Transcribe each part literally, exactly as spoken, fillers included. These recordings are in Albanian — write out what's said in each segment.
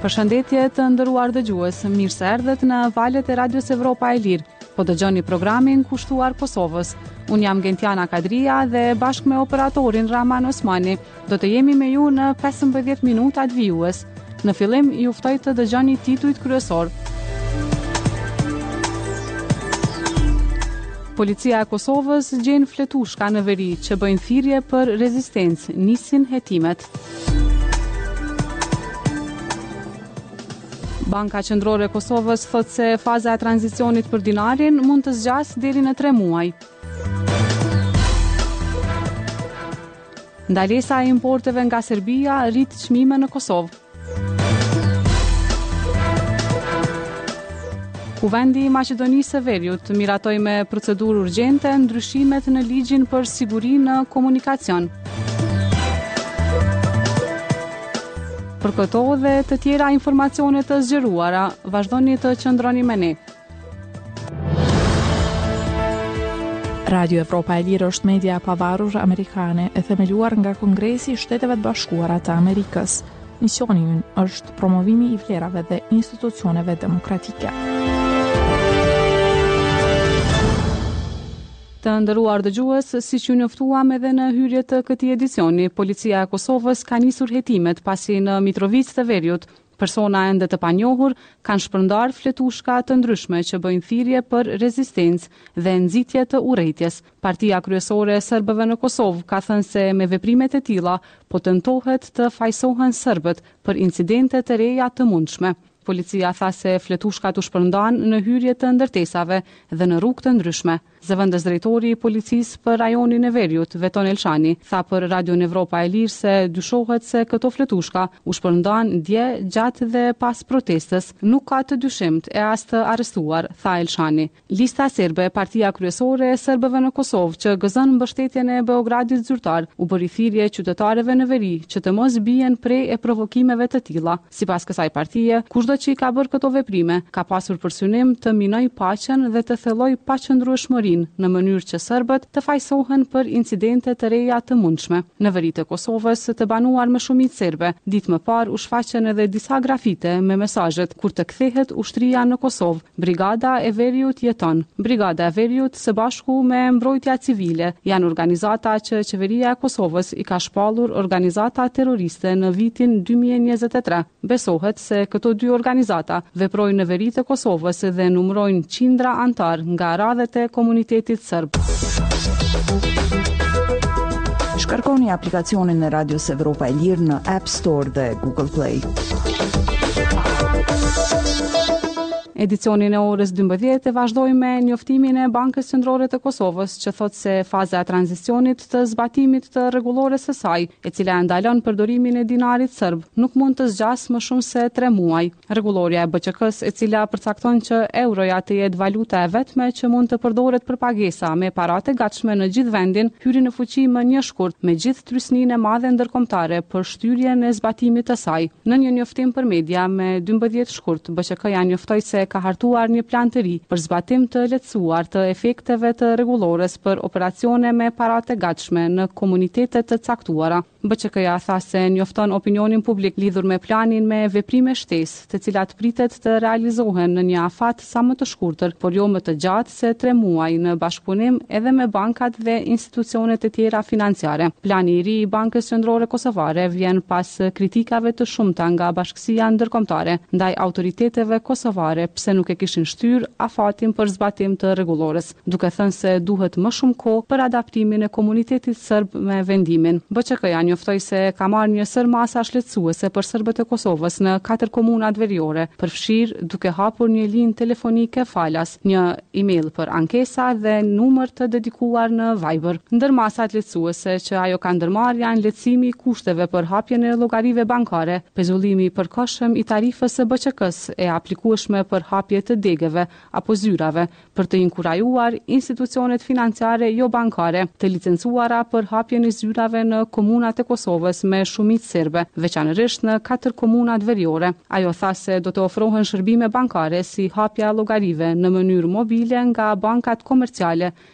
Përshëndetje të nderuar dëgjues, mirë se erdhët në valët e Radios Evropa e Lirë. Po dëgjoni programin kushtuar Kosovës. Unë jam Gentiana Kadria dhe bashkë me operatorin Rahman Osmani do të jemi me ju në pesëmbëdhjetë minutat vijues. Në fillim ju ftoj të dëgjoni titujt kryesor. Policia e Kosovës gjen fletushka në veri që bëjnë thirrje për rezistencë, nisin hetimet. Banka Qendrore e Kosovës thot se faza e tranzicionit për dinarin mund të zgjasë deri në tre muaj. Ndalesa e importeve nga Serbia rrit çmime në Kosovë. Kuvendi i Maqedonisë së Veriut miratoi me procedurë urgjente ndryshimet në ligjin për siguri në komunikacion. Për këto dhe të tjera informacione të zgjeruara, vazhdoni të qëndroni me ne. Radio Evropa e Lirë është media e pavarur amerikane e themeluar nga Kongresi i Shteteve të Bashkuara të Amerikës. Misioni i ynë është promovimi i vlerave dhe institucioneve demokratike. Të nderuar dëgjues, siç ju njoftuam edhe në hyrje të këtij edicioni, Policia e Kosovës ka nisur hetimet pasi në Mitrovicë të Veriut persona ende të panjohur kanë shpërndar fletushka të ndryshme që bëjnë thirrje për rezistencë dhe nxitje të urrëties. Partia kryesore e serbëve në Kosovë ka thënë se me veprimet e tilla po tentohet të fajsohen serbët për incidente të reja të mundshme. Policia tha se fletushkat u shpërndan në hyrje të ndërtesave dhe në rrugë të ndryshme. Zëvendës drejtori i policisë për rajonin e Veriut, Veton Elshani, tha për Radio Evropa e Lirë se dyshohet se këto fletushka u shpërndan dje, gjatë dhe pas protestës. Nuk ka të dyshimt e as të arrestuar, tha Elshani. Lista serbe, partia kryesore e serbëve në Kosovë, që gëzon mbështetjen e Beogradit zyrtar, u bëri thirrje qytetarëve në veri që të mos bien prej e provokimeve të tilla. Sipas kësaj partie, kushdo që i ka bërë këto veprime ka pasur për synim të minoj paqen dhe të thelloj paqëndrueshmërinë në mënyrë që serbët të fajsohen për incidente të reja të mundshme. Në veri të Kosovës të banuar me shumicë serbe, ditë më parë u shfaqen edhe disa grafite me mesazhet kur të kthehet ushtria në Kosovë, Brigada e Veriut jeton. Brigada e Veriut së bashku me mbrojtja civile janë organizata që qeveria e Kosovës i ka shpallur organizata terroriste në vitin dy mijë e njëzet e tre. Besohet se këto dy organizata veprojnë në veri të Kosovës dhe numërojnë qindra antar nga radhët e komunitetit serb. Shkarkoni aplikacionin e Radios Evropa e Lirë në App Store dhe Google Play. Edicionin e orës dymbëdhjetë e vazhdoj me njoftimin e Bankës Qendrore të Kosovës, që thot se faza e tranzicionit të zbatimit të rregullores së saj, e cila ndalon përdorimin e dinarit serb, nuk mund të zgjasë më shumë se tre muaj. Rregulloria e B Q K-s, e cila përcakton që euroja të jetë valuta e vetme që mund të përdoret për pagesa me paratë gatshme në gjithë vendin, hyri në fuqi më një shkurt me gjithë trysninë e madhe ndërkombëtare për shtyrjen e zbatimit të saj. Në një njoftim për media me dymbëdhjetë shkurt, B Q K-ja njoftoi se ka hartuar një plan të ri për zbatim të lehtësuar të efekteve të rregullores për operacione me paratë gatshme në komunitete të caktuara. B Q K-ja tha se njofton opinionin publik lidhur me planin me veprime shtesë, të cilat pritet të realizohen në një afat sa më të shkurtër, por jo më të gjatë se tre muaj, në bashkëpunim edhe me bankat dhe institucionet e tjera financiare. Plani i ri i Bankës Qendrore Kosovare vjen pas kritikave të shumta nga Bashkësia Ndërkombëtare ndaj autoriteteve kosovare pse nuk e kishin shtyr afatin për zbatim të rregullores, duke thënë se duhet më shumë kohë për adaptimin e komunitetit serb me vendimin. B Q K-ja njoftoi se ka marrë një sër masa shletësuese për serbët e Kosovës në katër komunat veriore, përfshirë duke hapur një linjë telefonike falas, një email për ankesa dhe numër të dedikuar në Viber. Ndër masat lehtësuese që ajo ka ndërmarrë janë lehtësimi i kushteve për hapjen e llogarive bankare, pezullimi i përkohshëm i tarifës së B Q K-s e aplikueshme për hapje të degeve apo zyrave, për të inkurajuar institucionet financiare jo bankare të licencuara për hapjen e zyrave në komunat e Kosovës me shumicë serbe, veçanërisht në katër komunat veriore. Ajo tha se do të ofrohen shërbime bankare si hapja llogarive në mënyrë mobile nga bankat komerciale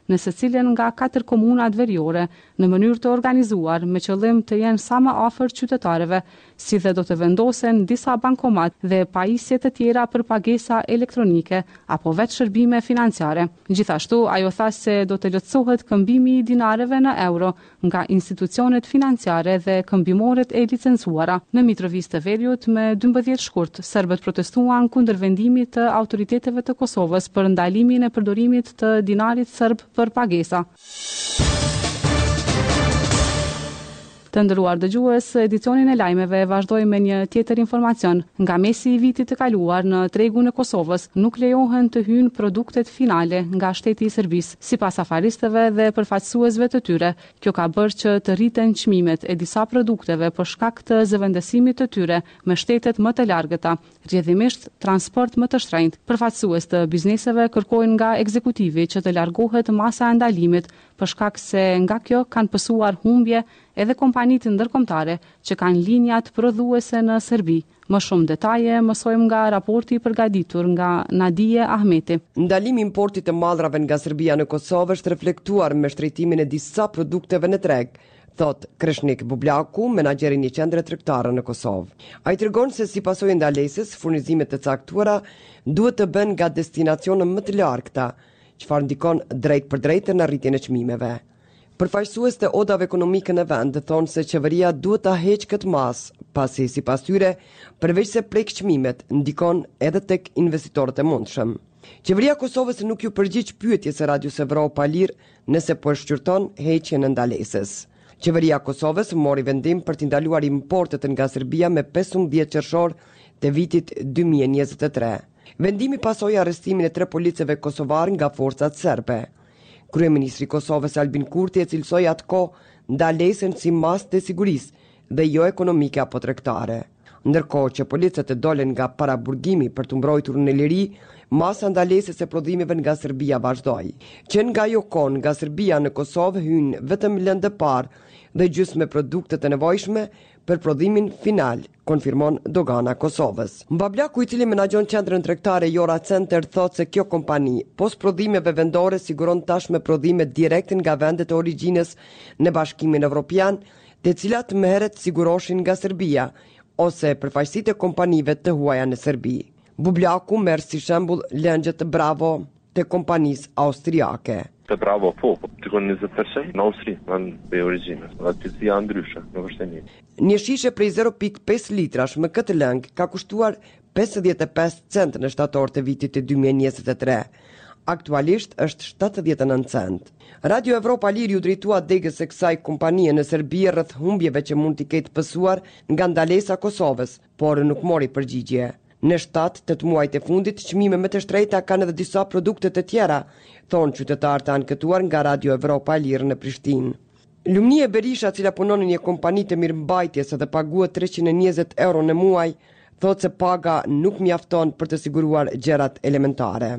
në secilin nga katër komunat veriore në mënyrë të organizuar me qëllim të jenë sa më afër qytetarëve, si dhe do të vendosen disa bankomat dhe pajisje të tjera për pagesa elektronike apo vetë shërbime financiare. Gjithashtu, ajo tha se do të lehtësohet këmbimi i dinareve në euro nga institucionet financiare dhe këmbimoret e licencuara. Në Mitrovica të Veriut me dymbëdhjetë shkurt, serbët protestuan kundër vendimit të autoriteteve të Kosovës për ndalimin e përdorimit të dinarit serb për pagesa. Të nderuar dëgjues, edicionin e lajmeve vazhdoi me një tjetër informacion. Nga mesi i vitit të kaluar në tregun e Kosovës nuk lejohen të hyjnë produktet finale nga shteti i Serbisë. Sipas afaristëve dhe përfaqësuesve të tyre, kjo ka bërë që të rriten çmimet e disa produkteve për shkak të zëvendësimit të tyre me shtetet më të largëta, rrjedhimisht transport më të shtrenjtë. Përfaqësues të bizneseve kërkojnë nga ekzekutivi që të largohet masa e ndalimit për shkak se nga kjo kanë pësuar humbje edhe kompanitë ndërkombëtare që kanë linjat prodhuese në Serbi. Më shumë detaje mësojmë nga raporti përgatitur nga Nadije Ahmeti. Ndalimi i importit të mallrave nga Serbia në Kosovë është reflektuar me shtrejtimin e disa produkteve në treg, thot Kreshnik Bublaku, menaxheri i një qendre tregtare në Kosovë. Ai tregon se si pasojë ndalesës, furnizimet të caktuara duhet të bëhen nga destinacione më të largëta, çfarë ndikon drejt për drejt në rritjen e çmimeve. Përfaqësues të odave ekonomike në vend thonë se qeveria duhet ta heqë këtë mas, pasi sipas tyre, përveç se prek çmimet, ndikon edhe tek investitorët e mundshëm. Qeveria e Kosovës nuk ju përgjigj pyetjes së Radios Evropa Lir nëse po shqyrton heqjen e ndalesës. Qeveria e Kosovës mori vendim për të ndaluar importet nga Serbia me pesëmbëdhjetë qershor të vitit dy mijë e njëzet e tre. Vendimi pasoi arrestimin e tre policëve kosovar nga forcat serbe. Kryeministri i Kosovës Albin Kurti e cilësoi atë kohë ndalesën si masë të sigurisë dhe jo ekonomike apo tregtare. Ndërkohë që policët e dolen nga paraburgimi për të mbrojtur në liri, masa ndalesës e prodhimeve nga Serbia vazhdoi. Që nga ajo kohë nga Serbia në Kosovë hyjnë vetëm lëndë parë dhe gjysmë produkte të nevojshme për prodhimin final, konfirmon dogana Kosovës. Mbablaku, i cili menaxhon qendrën tregtare Jora Center, thotë se kjo kompani, pos prodhimeve vendore, siguron tashmë prodhime direkt nga vendet e origjinës në Bashkimin Evropian, të cilat më herët siguroshin nga Serbia ose përfaqësitë e kompanive të huaja në Serbi. Bublaku merr si shembull lëngjet Bravo të kompanisë austriake. Të Bravo po, tikon njëzet përqind në Austri, në origjinës, dhe cilësia ndryshe, nuk është e një. Një shishe prej zero pikë pesë litrash me këtë lëng ka kushtuar pesëdhjetë e pesë cent në shtator të vitit të dy mijë e njëzet e tre. Aktualisht është shtatëdhjetë e nëntë cent. Radio Evropa Lir ju drejtua degës së kësaj kompanie në Serbi rreth humbjeve që mund t'i ketë pësuar nga ndalesa Kosovës, por nuk mori përgjigje. Në shtatë të të muajt e fundit, çmime më të shtrejta kanë edhe disa produkte të tjera, thonë qytetarë të anketuar nga Radio Evropa Lir në Prishtinë. Lumnie Berisha, cila punon në një kompani të mirëmbajtjes dhe paguhet treqind e njëzet euro në muaj, thotë se paga nuk mjafton për të siguruar gjërat elementare.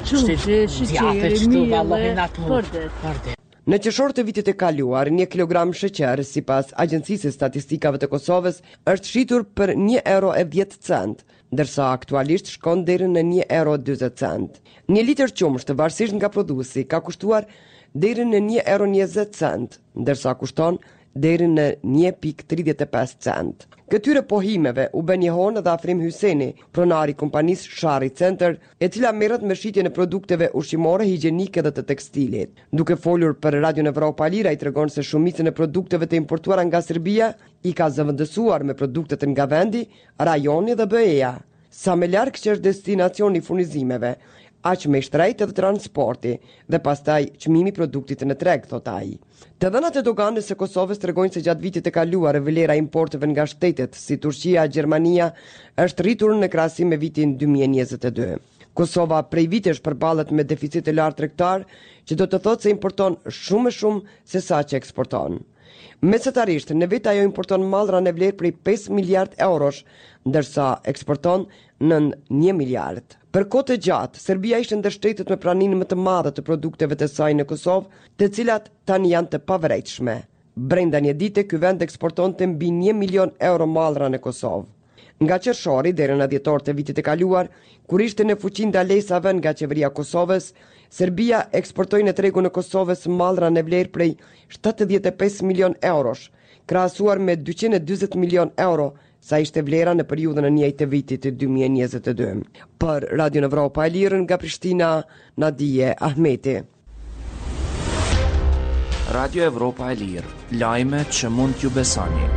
Në qershor të vitit e kaluar, një kilogram sheqer, sipas Agjencisë së Statistikave të Kosovës, është shitur për një euro e dhjetë cent, ndërsa aktualisht shkon deri në një euro e dyzet cent. Një litër qumësht, varësisht nga prodhuesi, ka kushtuar deri në një euro e njëzet cent, ndërsa kushton deri në një pikë tridhjetë e pesë cent. Këtyre pohimeve u bën një honë dhe Afrim Hyseni, pronari i kompanisë Shari Center, e cila merret me shitjen e produkteve ushqimore, higjienike dhe të tekstilit. Duke folur për Radio Evropa Lir, ai tregon se shumicën e produkteve të importuara nga Serbia i ka zëvendësuar me produktet nga vendi, rajoni dhe B E-ja. Sa më larg që është destinacioni i furnizimeve, aq më i shtrejtë edhe transporti dhe pastaj çmimi i produktit në treg, thot ai. Të dhënat e doganës së Kosovës tregojnë se gjatë vitit të kaluar vlera e importeve nga shtetet si Turqia, Gjermania është rritur në krahasim me vitin dy mijë e njëzet e dy. Kosova prej vitesh përballet me deficit të lartë tregtar, që do të thotë se importon shumë më shumë se sa që eksporton. Mesatarisht, në vit ajo importon mallra në vlerë prej pesë miliard eurosh, ndërsa eksporton nën një miliard. Për kohë të gjatë, Serbia ishte ndër shtetet me praninë më të madhe të produkteve të saj në Kosovë, të cilat tani janë të pavarëshme. Brenda një dite, ky vend eksportonte mbi një milion euro mallra në Kosovë. Nga qershori deri në dhjetor të vitit të kaluar, kur ishte në fuqi ndalesave nga qeveria e Kosovës, Serbia eksportoi në tregun e Kosovës mallra në vlerë prej shtatëdhjetë e pesë milion eurosh, krahasuar me dyqind e dyzet milion euro, sa ishte vlera në periudhën e njëjtë të vitit dy mijë e njëzet e dy. Për Radio Evropa e Lirë nga Prishtina, Nadije Ahmeti. Radio Evropa e Lirë, lajme që mund t'ju besoni.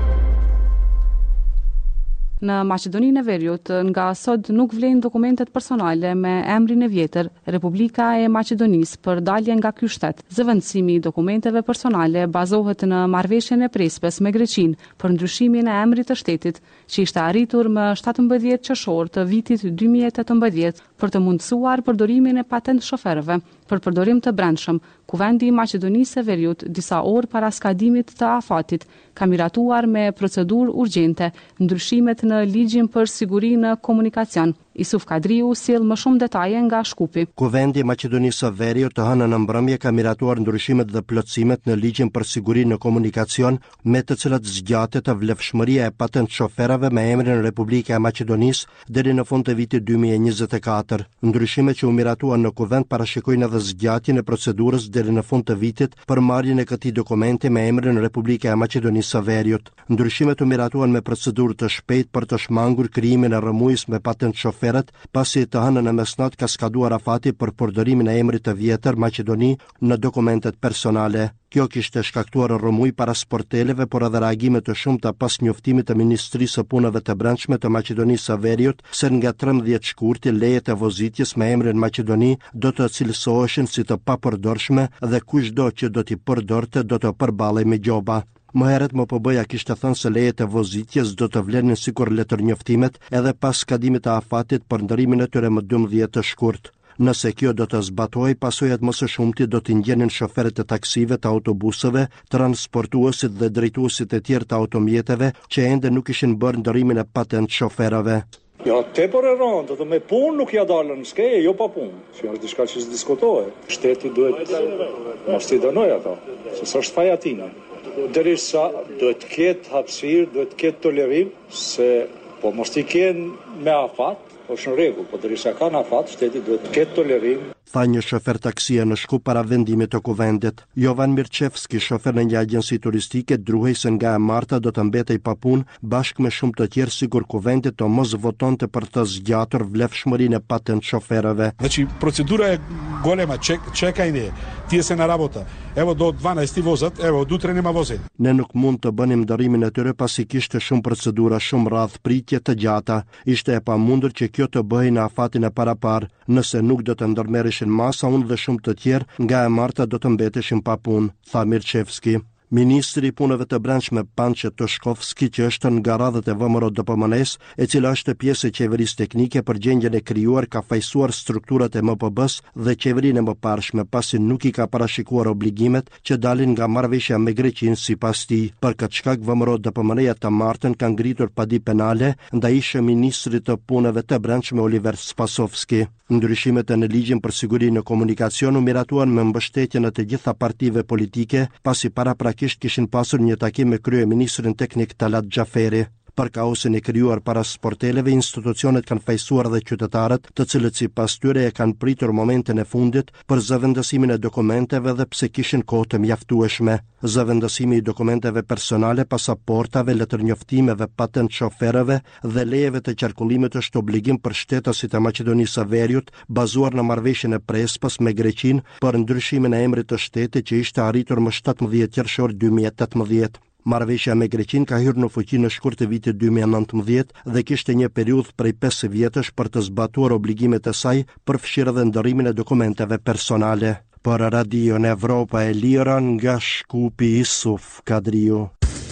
Në Maqedoninë e Veriut, nga sot nuk vlen dokumentet personale me emrin e vjetër Republika e Maqedonisë për dalje nga ky shtet. Zëvendësimi i dokumenteve personale bazohet në marrëveshjen e Prespës me Greqinë për ndryshimin e emrit të shtetit, që ishte arritur më shtatëmbëdhjetë qershor të vitit dy mijë e tetëmbëdhjetë për të mundësuar përdorimin e patent shoferëve për përdorim të brendshëm. Kuvendi i Maqedonisë së Veriut, disa orë para skadimit të afatit, ka miratuar me procedurë urgjente ndryshimet në ligjin për siguri në komunikacion. Isuf Kadriu sjell më shumë detaje nga Shkupi. Kuvendi i Maqedonisë së Veriut të hënën në mbrëmje ka miratuar ndryshimet dhe plotësimet në ligjin për siguri në komunikacion, me të cilat zgjatet të vlefshmëria e patent shoferave me emrin Republika e Maqedonisë deri në fund të vitit dy mijë e njëzet e katër. Ndryshimet që u miratuan në kuvend parashikojnë edhe zgjatjen e procedurës deri në fund të vitit për marrjen e këtij dokumenti me emrin Republika e Maqedonisë së Veriut. Ndryshimet u miratuan me procedurë të shpejtë për të shmangur krijimin e rrëmujës me patent shofer, pasi të hënën e mesnat ka skaduar afati për përdorimin e emrit të vjetër Maqedoni në dokumentet personale. Kjo kishte shkaktuar rrëmuj para sporteleve, por edhe reagime të shumta pas njoftimit të Ministrisë së Punëve të Brendshme të Maqedonisë së Veriut se nga trembëdhjetë shkurti lejet e vozitjes me emrin Maqedoni do të cilësoheshin si të papërdorshme dhe kushdo që do t'i përdorte do të përballej me gjoba. Më herët M P B-ja kishte thënë se lejet e vozitjes do të vlenin sikur letër njoftimet edhe pas skadimit të afatit për ndërimin e tyre më dymbëdhjetë të shkurt. Nëse kjo do të zbatohej, pasojat më së shumti do t'i ndjenin shoferët e taksive, të autobuseve, transportuesit dhe drejtuesit e tjerë të automjeteve që ende nuk ishin bërë ndërimin e patent shoferave. Ja, tepër e rëndë, dhe me punë nuk ja dalën skeje, jo pa punë. Që është diçka që s'diskutohet. Shteti duhet mos t'i dënojë ata, se s'është faja tina. Derisa duhet të ketë hapësirë, duhet të ketë tolerim, se po mos t'i kenë me afat, është në rregull, po derisa kanë afat, shteti duhet të ketë tolerim. Tha një shofer taksia në Shkup para vendimit të kuvendit. Jovan Mirçevski, shofer në një agjenci turistike, druhej se nga e marta do të mbetej pa punë bashkë me shumë të tjerë sigur kuvendit të mos votonte për të zgjatur vlefshmërinë e patent shoferëve. Znači, procedura je golema, ček, čeka ide, tije se na rabota. Evo do dvanaest ti vozat, evo du tre nema vozit. Ne nuk mund të bënim ndërimin e tyre pasi kishte shumë procedura, shumë radh pritje të gjata. Ishte e pamundur që kjo të bëhej në afatin e parapar. Nëse nuk do të ndërmerreshin masa, unë dhe shumë të tjerë nga e marta do të mbeteshin pa punë, tha Mirçevski. Ministri i Punëve të Brendshme Pançe Toshkovski, që është nga radhët e V M R O D P M N-s, e cila është pjesë e qeverisë teknike për gjendjen e krijuar, ka fajsuar strukturat e M P B-s dhe qeverinë e mëparshme, pasi nuk i ka parashikuar obligimet që dalin nga marrëveshja me Greqinë sipas tij. Për këtë shkak V M R O D P M N-ja të martën ka ngritur padi penale ndaj ish ministrit të Punëve të Brendshme Oliver Spasovski. Ndryshimet në ligjin për siguri në komunikacion u miratuan me mbështetjen e të gjitha partive politike, pasi paraprakisht kishin pasur një takim me kryeministrin teknik Talat Xhaferi. Për kaosin e krijuar para sporteleve, institucionet kanë fajsuar dhe qytetarët, të cilët sipas tyre e kanë pritur momentin e fundit për zëvendësimin e dokumenteve dhe pse kishin kohë të mjaftueshme. Zëvendësimi i dokumenteve personale, pasaportave, letërnjoftimeve, patent shoferëve dhe lejeve të qarkullimit është obligim për shtetësit e Maqedonisë së Veriut, bazuar në marrëveshjen e Prespës me Greqinë për ndryshimin e emrit të shtetit që ishte arritur më shtatëmbëdhjetë qershor dy mijë e tetëmbëdhjetë. Marrëveshja me Greqinë ka hyrë në fuqi në shkurt të vitit dy mijë e nëntëmbëdhjetë dhe kishte një periudhë prej pesë vjetësh për të zbatuar obligimet e saj, përfshirë edhe ndërimin e dokumenteve personale. Për Radio Evropa e Lira nga Shkupi, Isuf Kadriu.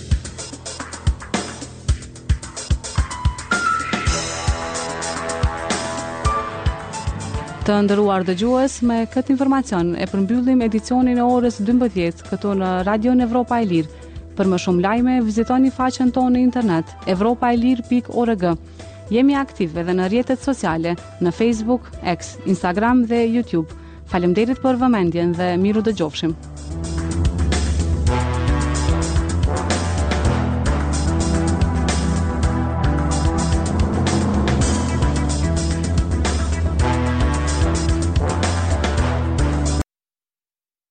Të nderuar dëgjues, me këtë informacion e përmbyllim edicionin e orës dymbëdhjetë këtu në Radio Evropa e Lirë. Për më shumë lajme, vizitoni faqen tonë në internet evropa e lir pikë org. Jemi aktiv edhe në rrjetet sociale, në Facebook, X, Instagram dhe YouTube. Faleminderit për vëmendjen dhe miru dëgjofshim.